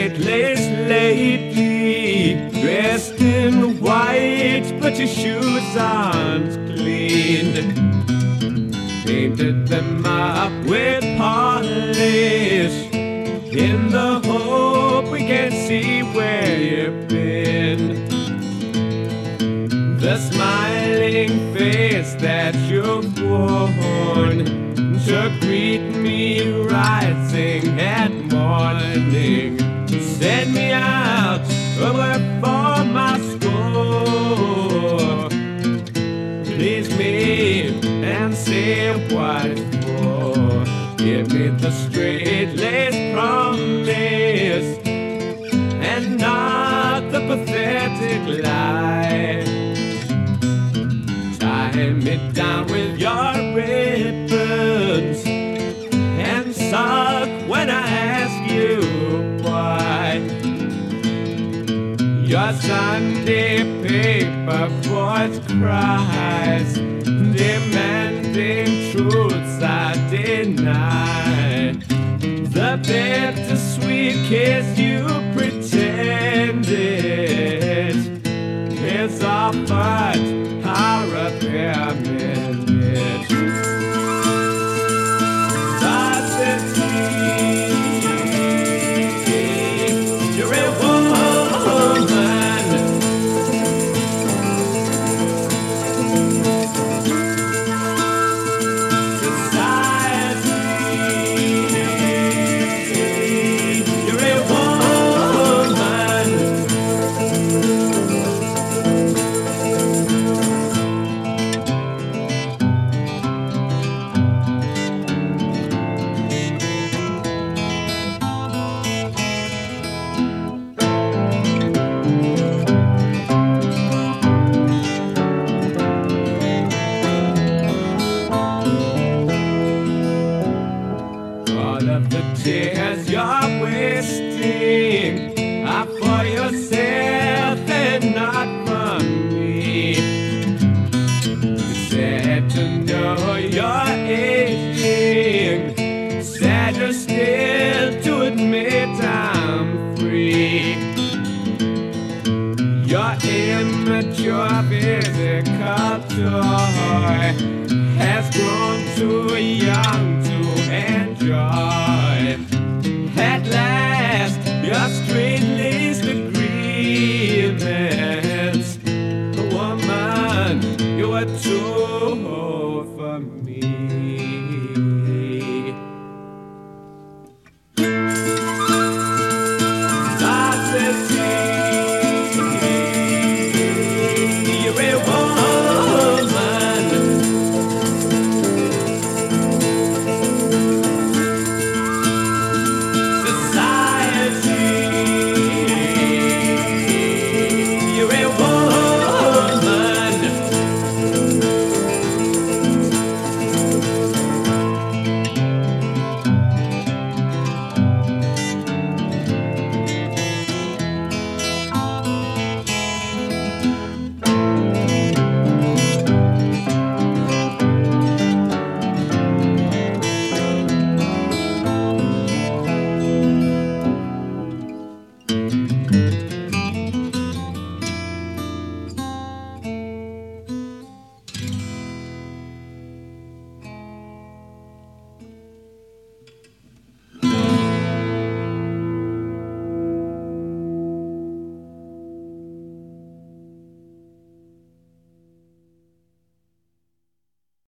straight-laced lady, dressed in white, but your shoes aren't clean. Painted them up with polish, in the hope we can see where you've been. The smiling face that you've worn to greet me rising at morning, send me out over for my score. Please me and say what it's for. Give me the straight-laced promise and not the pathetic lie. Tie me down with your ribbons and sulk when I ask you why. Your Sunday paper voice cries, demanding truths I deny. The bittersweet kiss you pretended is offered our repairment. You're a woman. Society. You're a woman. All of the tears you're wasting are for yourself and not for me. It's sad to know you're aging, sadder still to admit I'm free. Your immature physical toy has grown too young to enjoy. At last, your straight-laced agreements. Woman, you are too old for me.